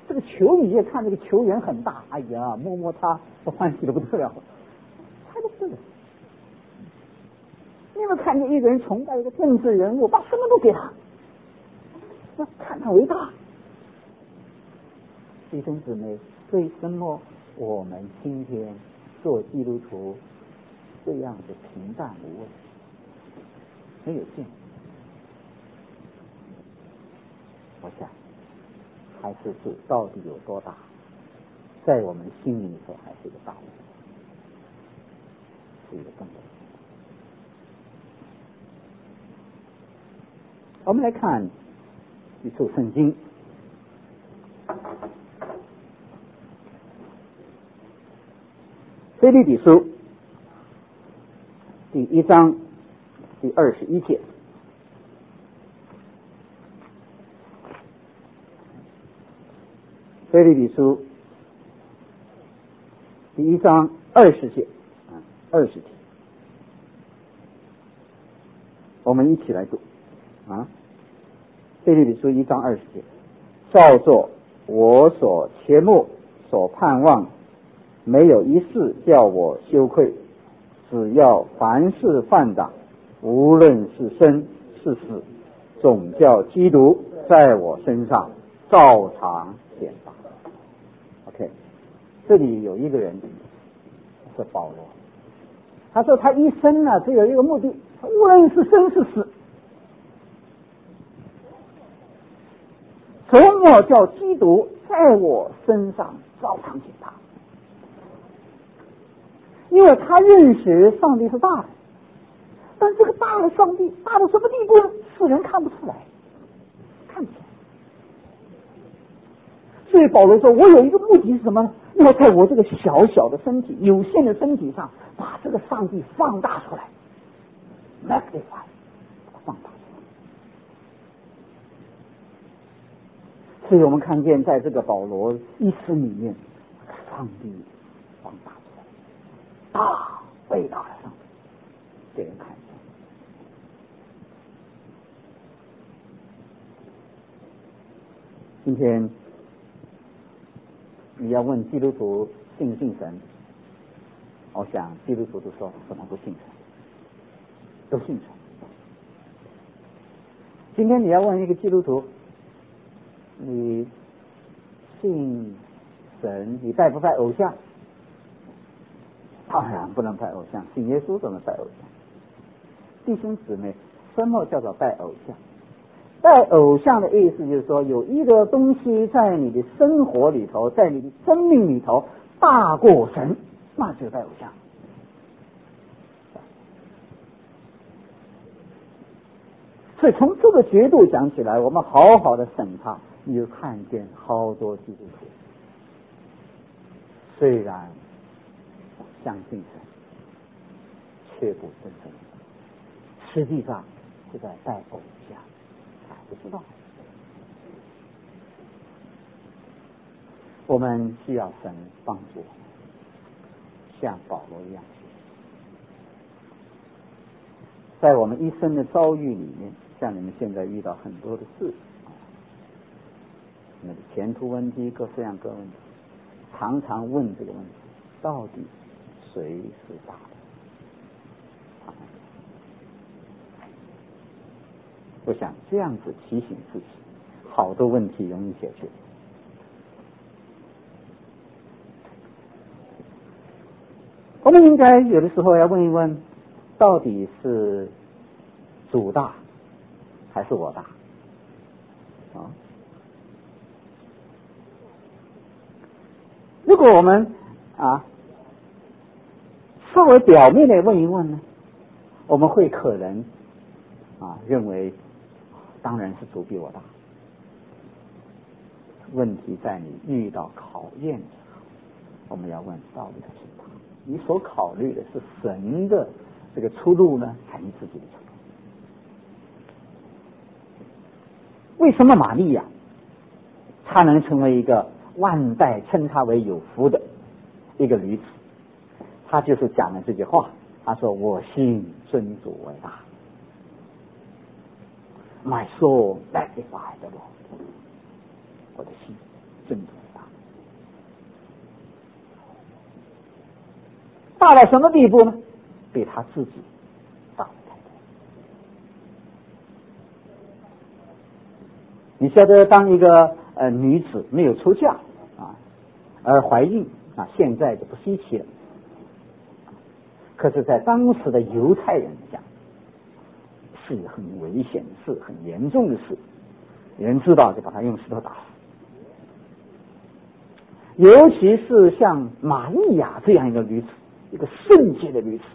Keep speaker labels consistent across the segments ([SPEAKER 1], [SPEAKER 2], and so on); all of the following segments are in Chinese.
[SPEAKER 1] 这个球迷也看这个球员很大，哎呀，摸摸他，我欢喜的不得了，他不是的。你们看见一个人崇拜一个政治人物，把什么都给他，那看他为大。弟兄姊妹，为什么我们今天做基督徒这样的平淡无味，没有劲？我想还是主到底有多大，在我们心里头还是一个大问题，是一个根本。我们来看一处圣经，腓立比书第1章第21节。腓立比书第1章20节，20节，我们一起来读啊。腓立比书1章20节，照作我所切慕所盼望，没有一事叫我羞愧，只要凡事放胆，无论是生是死，总叫基督在我身上照常显大。OK， 这里有一个人是保罗，他说他一生呢只有一个目的，无论是生是死，总要叫基督在我身上照常显大。因为他认识上帝是大的，但这个大的上帝大到什么地步呢？世人看不出来，看不出来。所以保罗说，我有一个目的是什么呢？要在我这个小小的身体、有限的身体上，把这个上帝放大出来 ，magnify， 放大出来。所以我们看见，在这个保罗一生里面，上帝放大出来，大伟大的上帝给人看见。今天你要问基督徒信不信神，我想基督徒都说我们不信神，都信神。今天你要问一个基督徒，你信神，你拜不拜偶像？当然不能拜偶像，信耶稣怎么拜偶像？弟兄姊妹，什么叫做拜偶像？拜偶像的意思就是说，有一个东西在你的生活里头，在你的生命里头大过神，那就是拜偶像。所以从这个角度讲起来，我们好好的审他，你就看见好多基督徒虽然相信神，却不真正，实际上是在拜偶像，还不知道。我们需要神帮助，像保罗一样，在我们一生的遭遇里面，像你们现在遇到很多的事，你的前途问题，各式各问题，常常问这个问题：到底谁是大的？我想这样子提醒自己，好多问题容易解决。我们应该有的时候要问一问，到底是主大还是我大？如果我们稍微表面的问一问呢，我们会可能认为当然是主比我大。问题在你遇到考验的时候，我们要问到底是谁大？你所考虑的是神的这个出路呢，还是自己的出路？为什么玛利亚她能成为一个万代称她为有福的一个女子？她就是讲了这句话，她说：“我心尊主为大。” My soul magnify the Lord， 我的心尊主。 大到什么地步呢？比他自己大得太多。你晓得，当一个女子没有出嫁啊，而怀孕啊，现在就不稀奇了。可是，在当时的犹太人讲，是很危险的事，很严重的事。人知道就把他用石头打死。尤其是像玛利亚这样一个女子，一个圣洁的女子。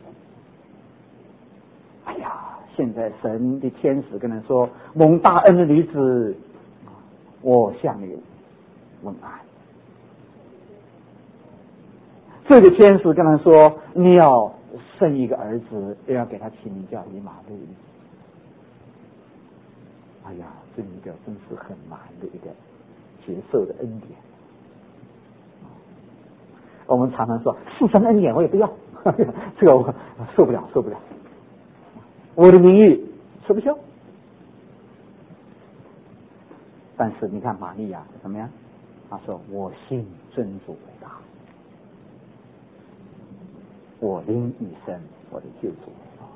[SPEAKER 1] 哎呀，现在神的天使跟他说：“蒙大恩的女子，我向你问安。”这个天使跟他说：“你要生一个儿子，也要给他起名叫以马内利。”哎呀，这一个真是很难的一个接受的恩典。我们常常说是神恩典我也不要，这个我受不了。我的名誉吃不消。但是你看玛利亚怎么样？她说：“我信真主为大，我灵以身，我的救主为大。”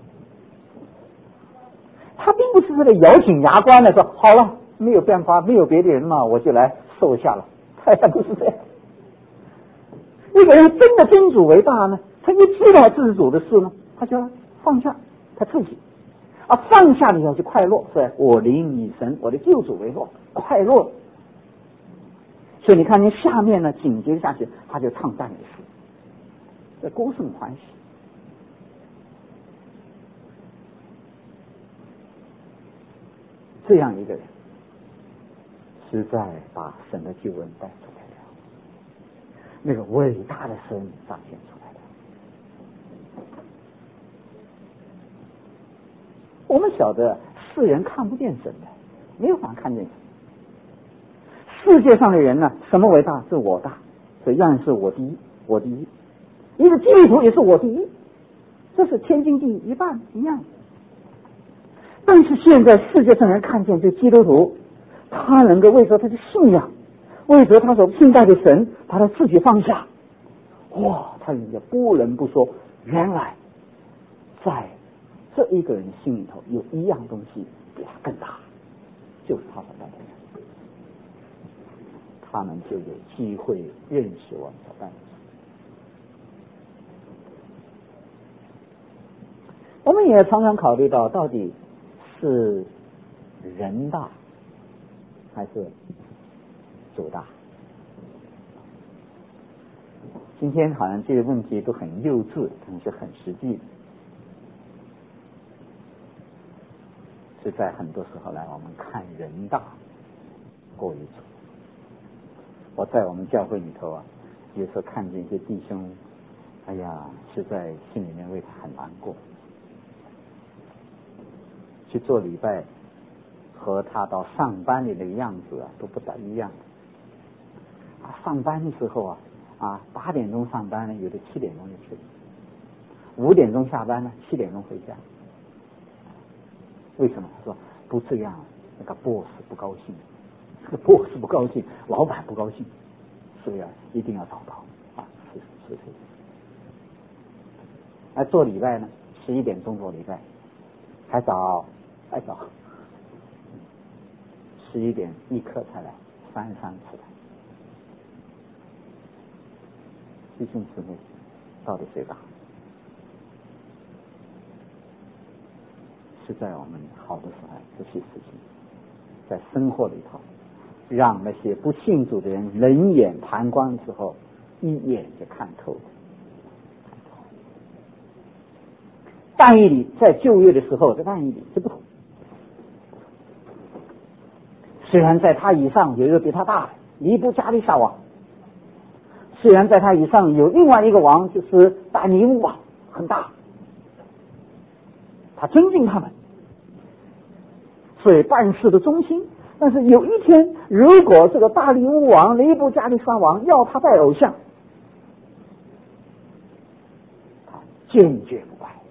[SPEAKER 1] 他并不是这个咬紧牙关的说：“好了，没有办法，没有别的人嘛，我就来受下了。”他也不是这样。一个人真的真主为大呢，他一知道自主的事呢，他就要放下他自己，放下了以后就快乐，所以我灵以神，我的救主为乐，快乐。所以你看，你下面呢紧接下去，他就唱赞美诗，这歌颂欢喜。这样一个人，实在把神的救恩带出来了，那个伟大的神彰显出来了。我们晓得世人看不见神的，没有法看见神。世界上的人呢，什么为大？是我大，所以样是我第一，我第一。一个基督徒也是我第一，这是天经地义，一半一样。但是现在世界上人看见这基督徒，他能够为着他的信仰，为着他所信赖的神，把他自己放下，哇，他也不能不说，原来在这一个人心里头有一样东西比他更大，就是他所带的人，他们就有机会认识我们所带的人。我们也常常考虑到底是人大还是主大？今天好像这个问题都很幼稚，但是很实际的。是在很多时候来，我们看人大过于主。我在我们教会里头有时候看见一些弟兄，哎呀，实在心里面为他很难过。去做礼拜和他到上班里的样子都不大一样。上班的时候8点钟上班呢，有的7点钟就去了；5点钟下班呢，7点钟回家。为什么？他说不这样，那个 boss 不高兴，这个 boss 不高兴，老板不高兴，所以一定要早到是。做礼拜呢，11点钟做礼拜，还早，11点一刻才来，33次来。弟兄姊妹，到底谁大？是在我们好的时候，这些事情在生活里头，让那些不信主的人冷眼旁观的时候，一眼就看透了。但以理在旧约的时候，这但以理是不同。虽然在他以上有一个比他大的尼布加利沙王，虽然在他以上有另外一个王，就是大尼乌王，很大，他尊敬他们，所以办事的忠心。但是有一天，如果这个大尼乌王尼布加利沙王要他拜偶像，他坚决不拜，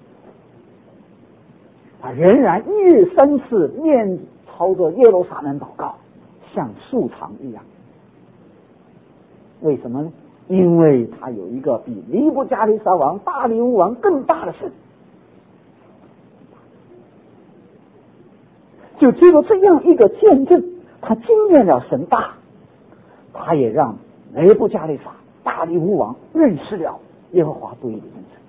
[SPEAKER 1] 他仍然日3次面朝着耶路撒冷祷告，像素常一样。为什么呢？ 因为他有一个比尼布加利沙王、大利乌王更大的神。就只有这样一个见证，他经验了神大，他也让尼布加利沙、大利乌王认识了耶和华独一的真神。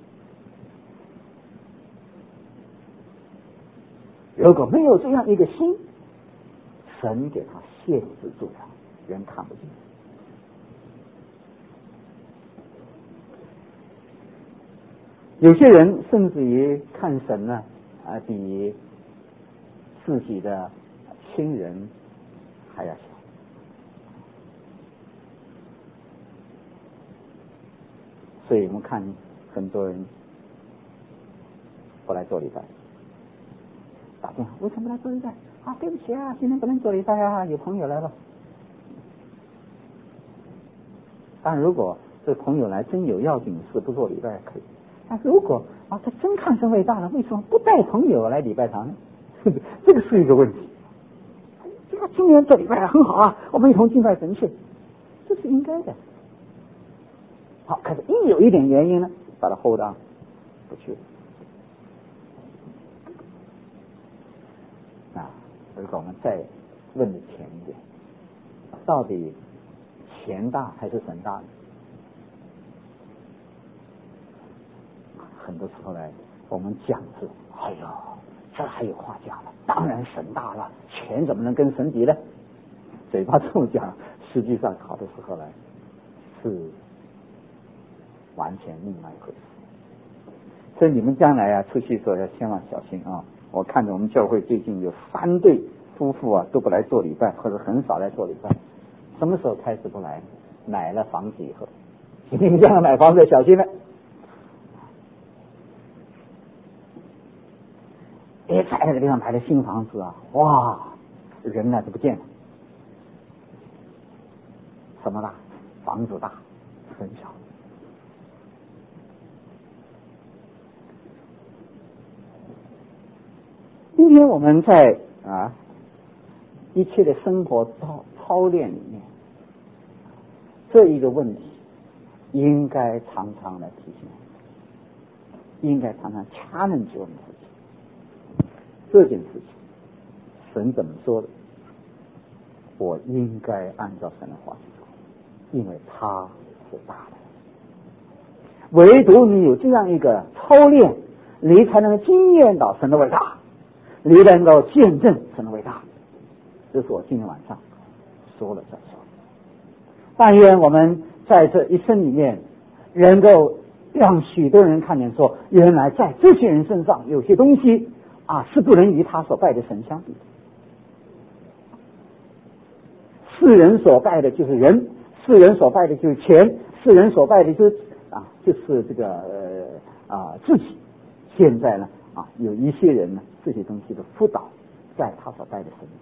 [SPEAKER 1] 如果没有这样一个心，神给他限制住了，人看不见。有些人甚至于看神呢，比自己的亲人还要小。所以我们看很多人不来做礼拜，打电话为什么来做礼拜？对不起啊，今天不能做礼拜啊，有朋友来了。但如果这朋友来真有要紧事不做礼拜可以，但如果他真看神伟大了，为什么不带朋友来礼拜堂呢？这个是一个问题。这个今年做礼拜很好啊，我们一同敬拜神去，这是应该的。好，可是一有一点原因呢，把它 hold on 不去。如果我们再问的浅一点，到底钱大还是神大呢？很多时候呢，我们讲是，这还有话讲了，当然神大了，钱怎么能跟神比呢？嘴巴这么讲，实际上好的时候呢，是完全另外一回事。所以你们将来出去的时候要千万小心啊！我看着我们教会最近有3对夫妇都不来做礼拜，或者很少来做礼拜。什么时候开始不来？买了房子以后，你们将来买房子小心了。在那个地方买了新房子哇，人就不见了。什么大？房子大，很小。今天我们在一切的生活操练里面，这一个问题应该常常来提醒，应该常常challenge我们自己。这件事情，神怎么说的？我应该按照神的话去做，因为他是大的。唯独你有这样一个操练，你才能经验到神的伟大，你能够见证神的伟大。这是我今天晚上说了再说。但愿我们在这一生里面，能够让许多人看见说，原来在这些人身上有些东西是不能与他所拜的神相比的。世人所拜的就是人，世人所拜的就是钱，世人所拜的就是这个自己。现在呢有一些人呢，这些东西的辅导在他所拜的神里。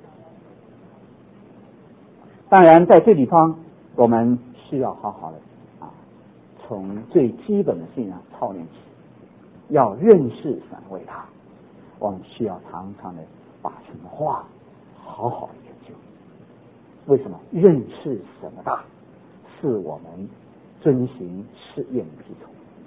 [SPEAKER 1] 当然在这地方我们需要好好的从最基本的信仰操练起，要认识神伟大。我们需要常常的把神的话好好的研究。为什么？认识神的大是我们遵行试验的基础。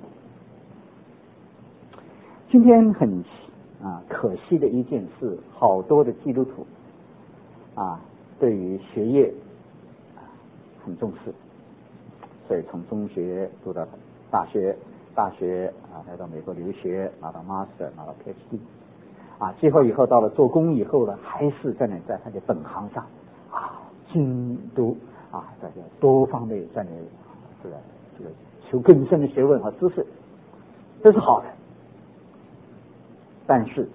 [SPEAKER 1] 今天很可惜的一件事，好多的基督徒对于学业很重视，所以从中学读到大学来到美国留学，拿到 Master， 拿到 PhD， 最后以后到了做工以后呢，还是在他的本行上精读在多方面在这个求更深的学问和知识，这是好的。但是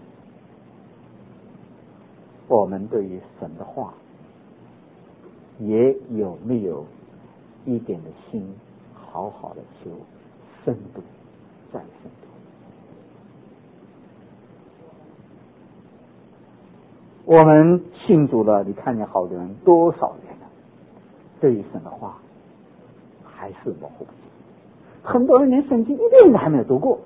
[SPEAKER 1] 我们对于神的话也有没有一点的心好好的求深度再深度？我们信主了，你看见好多人多少人对于神的话还是模糊不清，很多人连圣经一遍都还没有读过。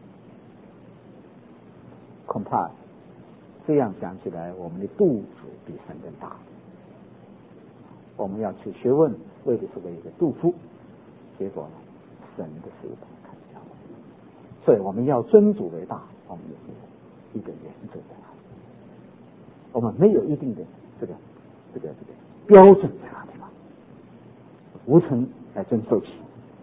[SPEAKER 1] 恐怕这样讲起来，我们的肚子比神更大。我们要去学问，为的是为一个肚腹， 结果呢，神的事把它看小。所以我们要尊主为大，我们有一个原则在那里，我们没有一定的这个标准在那里嘛，无从来遵守起。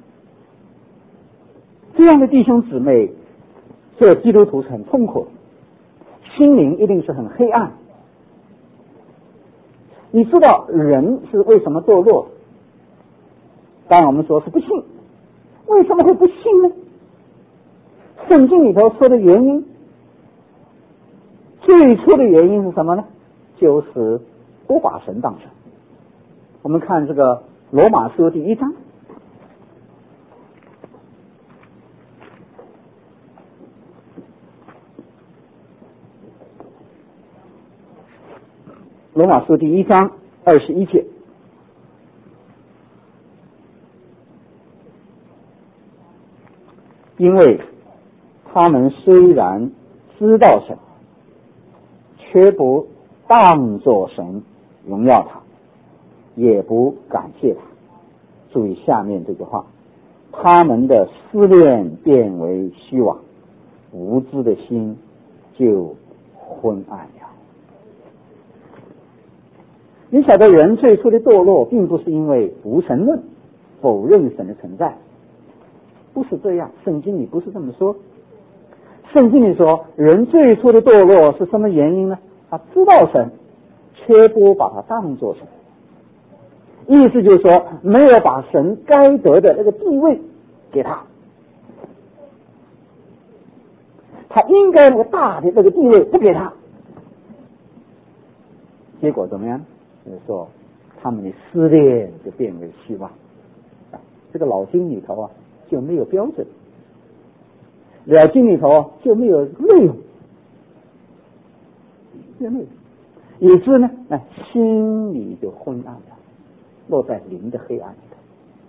[SPEAKER 1] 这样的弟兄姊妹做基督徒是很痛苦的，心灵一定是很黑暗。你知道人是为什么堕落？当然我们说是不信，为什么会不信呢？圣经里头说的原因，最初的原因是什么呢？就是不把神当神。我们看这个罗马书第1章，罗马书第1章21节，因为他们虽然知道神，却不当作神荣耀他，也不感谢他。注意下面这句话，他们的思念变为虚妄，无知的心就昏暗了。你晓得人最初的堕落并不是因为无神论，否认神的存在，不是这样，圣经里不是这么说。圣经里说人最初的堕落是什么原因呢？他知道神，却不把他当作神，意思就是说没有把神该得的那个地位给他，他应该那个大的那个地位不给他，结果怎么样？就是说他们的思念就变为虚妄，这个脑筋里头啊就没有标准，脑筋里头就没有内容，没有内容，以致呢心里就昏暗了，落在灵的黑暗里头。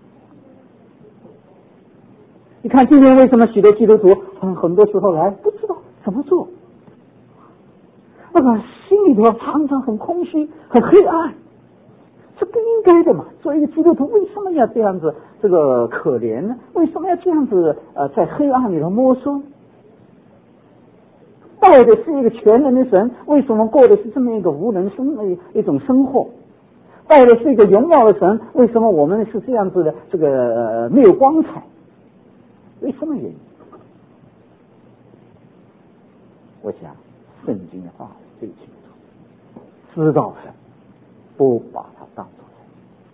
[SPEAKER 1] 你看今天为什么许多基督徒很多时候来不知道怎么做，那个心里头常常很空虚很黑暗，这不应该的嘛。作为一个基督徒为什么要这样子这个可怜呢？为什么要这样子在黑暗里头摸索？拜的是一个全能的神，为什么过的是这么一个无能的一种生活？拜的是一个荣耀的神，为什么我们是这样子的这个没有光彩？为什么原因？我想圣经的话最清楚，知道神，不把它当作神。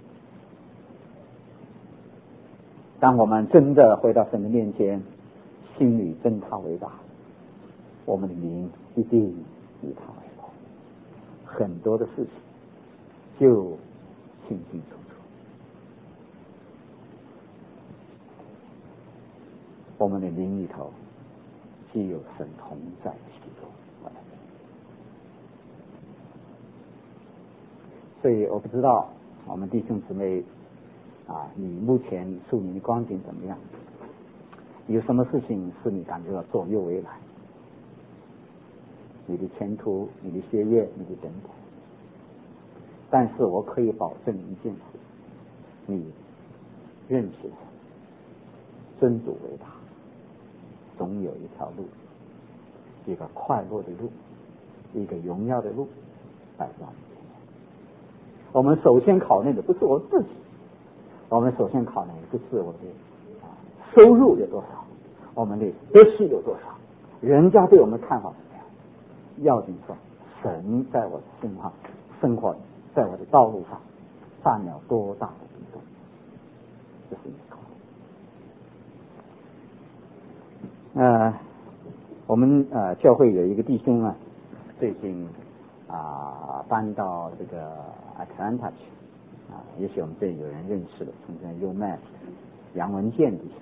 [SPEAKER 1] 当我们真的回到神的面前，心里真他为大，我们的灵一定以他为大，很多的事情就清清楚楚。我们的灵里头既有神同在其中，所以我不知道我们弟兄姊妹你目前属灵的光景怎么样？有什么事情是你感觉到左右为难？你的前途、你的学业、你的等等。但是我可以保证一件事，你认识神，尊主为大，总有一条路，一个快乐的路，一个荣耀的路摆在你前面。我们首先考虑的不是我自己，我们首先考虑的不是我的收入有多少，我们的得失有多少，人家对我们的看法怎么样。要紧说神在我的身上生活，在我的道路上占了多大的比重，这是一个考虑。我们教会有一个弟兄最近搬到这个 Atlanta 去也许我们这里有人认识的，从前 UMass 杨文健弟兄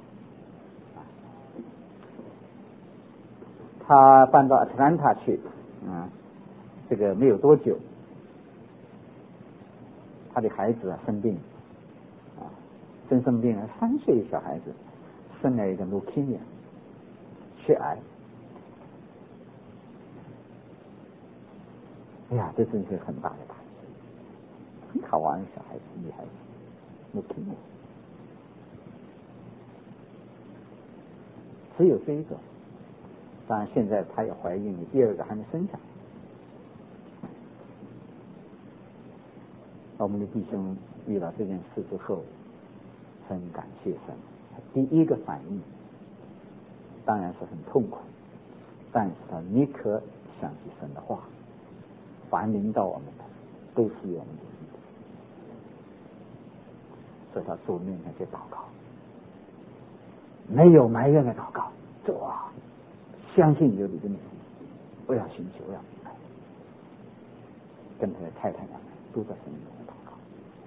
[SPEAKER 1] 他搬到 Atlanta 去这个没有多久，他的孩子生病真生病了，3岁的小孩子生了一个 leukemia 血癌。哎呀，这真是很大的打击，很好玩的小孩子，女孩子，leukemia。 只有这一个。当然现在她也怀孕，你第二个还没生下来。我们的弟兄遇到这件事之后，很感谢神。第一个反应当然是很痛苦，但是他立刻想起神的话，凡临到我们的都是有我们的意的，所以他主面前去祷告，没有埋怨的祷告，主啊，相信有你的名，不要寻求，不要明白，跟他的太太两人都在神面前祷告。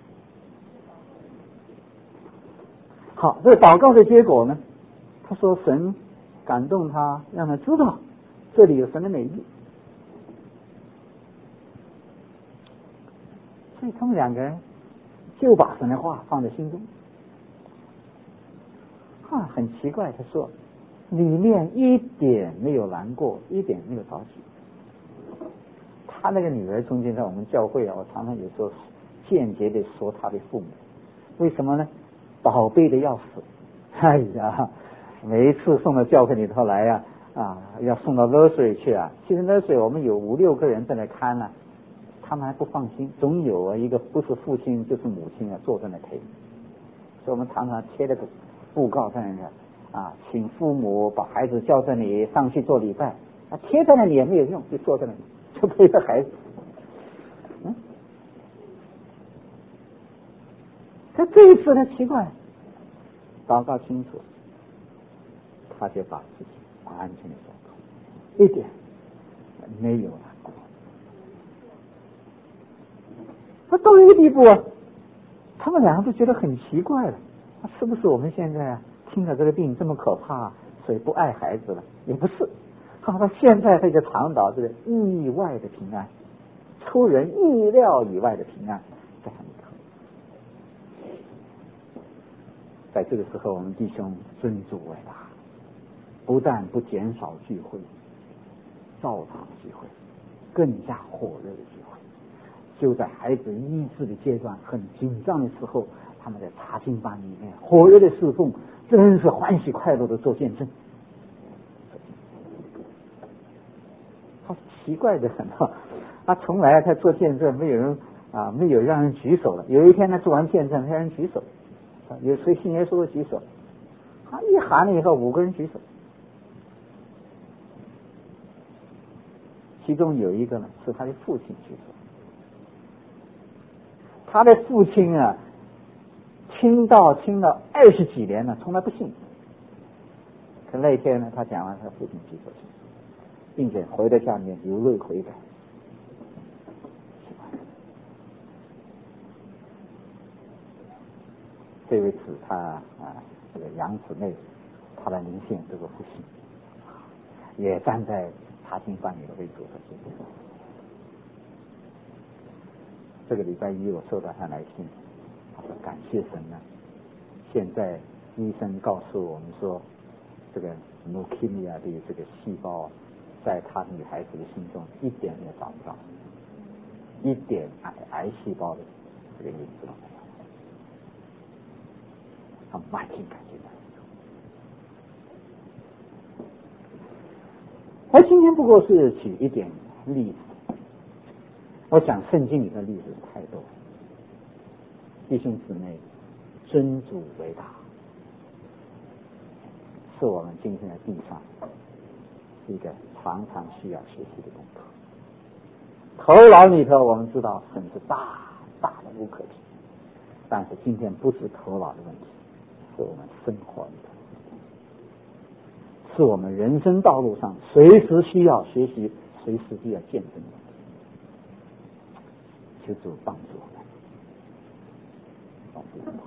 [SPEAKER 1] 好，这个祷告的结果呢，他说神感动他，让他知道这里有神的美意，所以他们两个人就把神的话放在心中。很奇怪，他说里面一点没有难过，一点没有着急。他那个女儿中间在我们教会我常常有时候间接的说他的父母，为什么呢？宝贝的要死，哎呀，每一次送到教会里头来要送到 nursery 去其实 nursery 我们有5-6个人在那看他们还不放心，总有一个不是父亲就是母亲坐在那陪，所以我们常常贴了个布告在那请父母把孩子叫这里上去做礼拜，贴在那里也没有用，就坐在那里就陪着孩子。他这一次呢奇怪，祷告清楚，他就把自己安静的走出，一点没有难过。他到一个地步他们两个都觉得很奇怪了，是不是我们现在听了这个病这么可怕，所以不爱孩子了？也不是，他现在他就尝到这个意外的平安，出人意料以外的平安在他们里头。在这个时候，我们弟兄尊主为大，不但不减少聚会，照常聚会，更加火热的聚会。就在孩子医治的阶段很紧张的时候，他们在查经班里面火热的侍奉，真是欢喜快乐的做见证。他奇怪的很他从来他做见证没有人没有让人举手了。有一天他做完见证，让人举手，有谁信耶稣的举手，一喊了以后5个人举手，其中有一个呢是他的父亲举手。他的父亲听到20几年了，从来不信。可那一天呢，他讲完，他父亲举手，并且回到家里面流泪悔改。这位是他这个养子妹，他的灵性这个父亲也站在查经班里的为主的这部分。这个礼拜一我收到他来信，他说感谢神现在医生告诉我们说，这个 leukemia 的这个细胞在他女孩子的心中一点也找不到，一点癌细胞的这个影子都没有。他满心感谢神。而今天不过是举一点例子，我想圣经里的例子太多了。弟兄姊妹，尊主为大，是我们今天的地上一个常常需要学习的功课。头脑里头我们知道神是大大的无可比，但是今天不是头脑的问题，是我们生活里头，是我们人生道路上随时需要学习，随时需要见证的。求主帮助我们，帮助我们。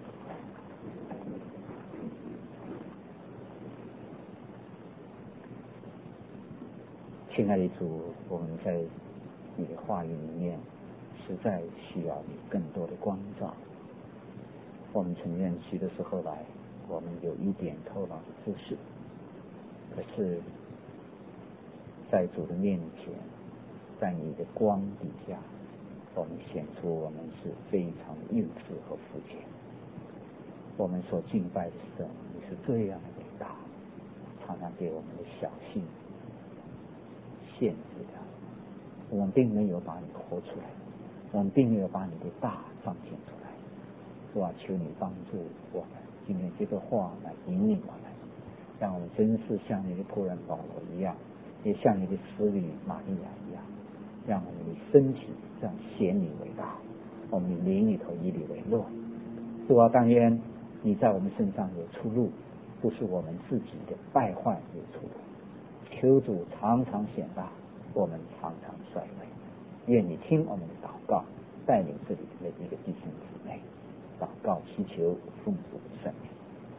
[SPEAKER 1] 亲爱的主，我们在你的话语里面实在需要你更多的光照。我们承认许的时候来，我们有一点头脑的知识，可是在主的面前，在你的光底下，我们显出我们是非常幼稚和肤浅。我们所敬拜的神，你是这样的伟大， 常常给我们的小性限制了，我们并没有把你活出来，我们并没有把你的大彰显出来。是吧？求你帮助我们，今天这个话来引领我们，让我们真是像你的仆人保罗一样，也像你的使女玛利亚一样，让我们的身体让显你为大，我们的灵里头以你为乐。是吧？但愿你在我们身上有出路，不是我们自己的败坏有出路。求主常常显大，我们常常衰微。愿你听我们的祷告，带领这里的每一个弟兄姊妹。祷告祈求奉主圣名。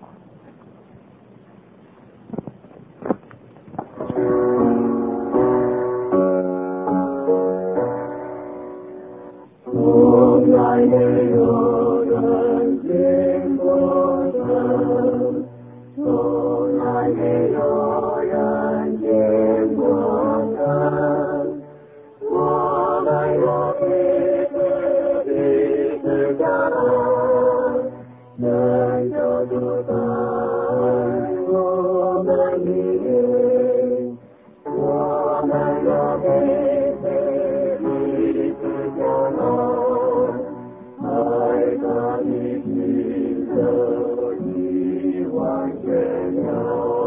[SPEAKER 1] 从来没有人见过神，从来没有人见过神，我们有彼此彼此交流，能救主在我们里面，我们有彼此彼此交流，爱的心就已完全了。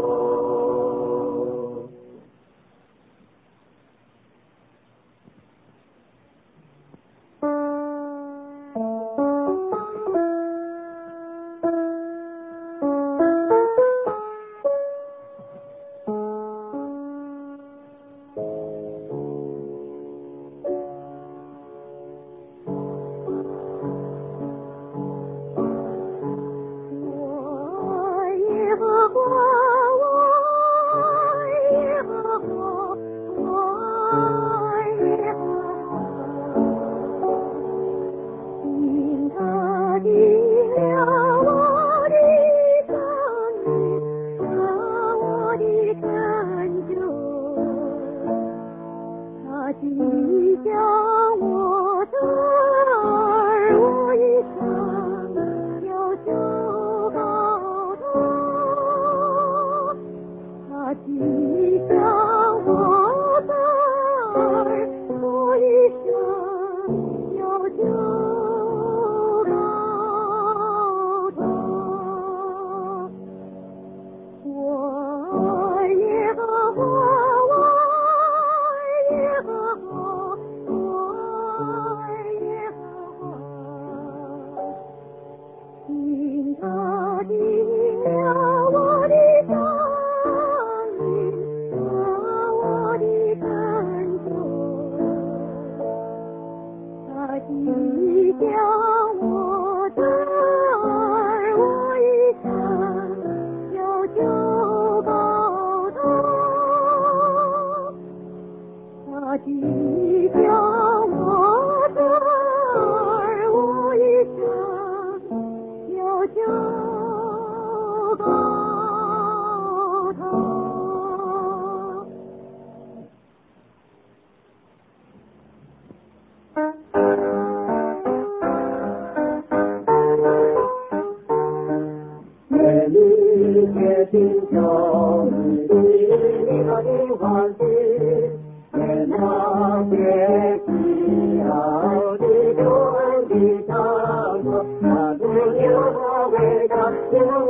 [SPEAKER 2] 我